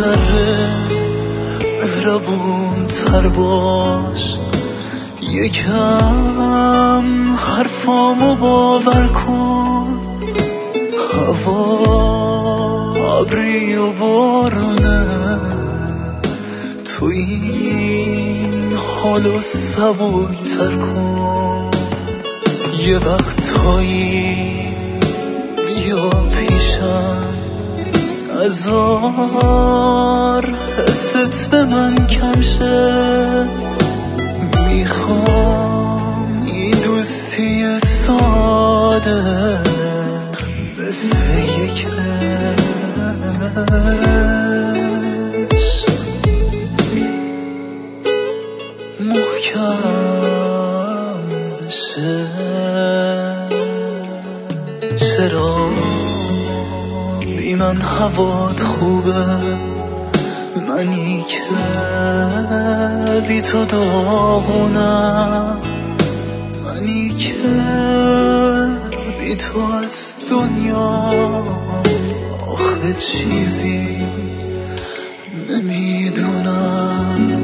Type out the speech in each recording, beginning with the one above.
ذره مهربون تر باش، یکم حرفامو باور کن. هوا ابری و بارونه، تو این حالو سبک تر کن. یه وقتایی بیا پیشم، هزار حست به من کم شه. میخوام این دوستی ساده مثل یک عشق محکم شه. چرا بی من هوات خوبه، منی که بی تو داغونم، منی که بی تو از دنیا آخه چیزی نمیدونم.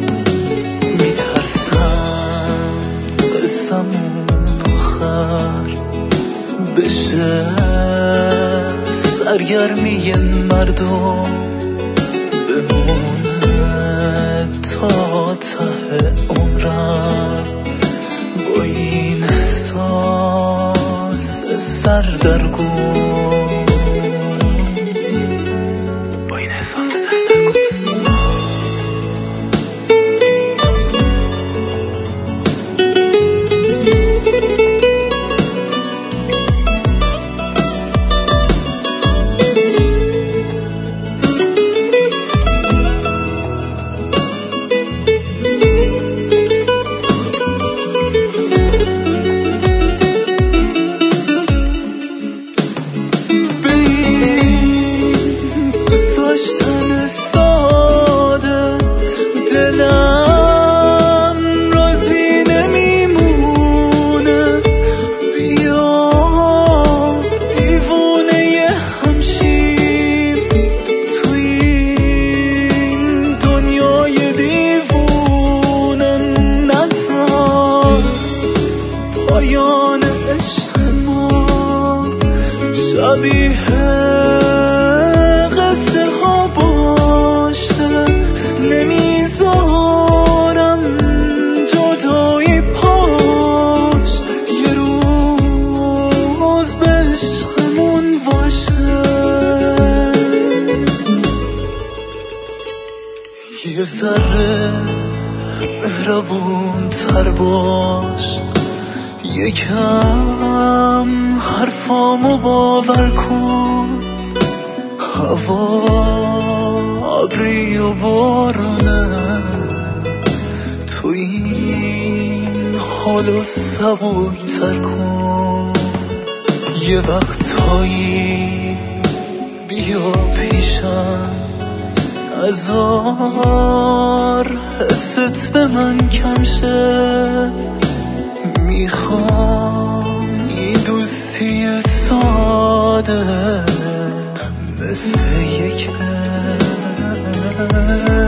میترسم قسمون آخر بشه سرگرمی مردم، بمونه تا ته عمرم با این احساس سردرگم، با این احساس شبیه قصه ها باشه. نمیذارم جدایی پاش، یه روز به عشقمون باشه. یه ذره مهربون تر باش، یکم حرفامو باور کن. هوا ابری و بارونه، تو این حالو سبک تر کن. یه وقتایی بیا پیشم، هزار حست به من کم شه. میخوام این دوستی ساده مثل یک عشق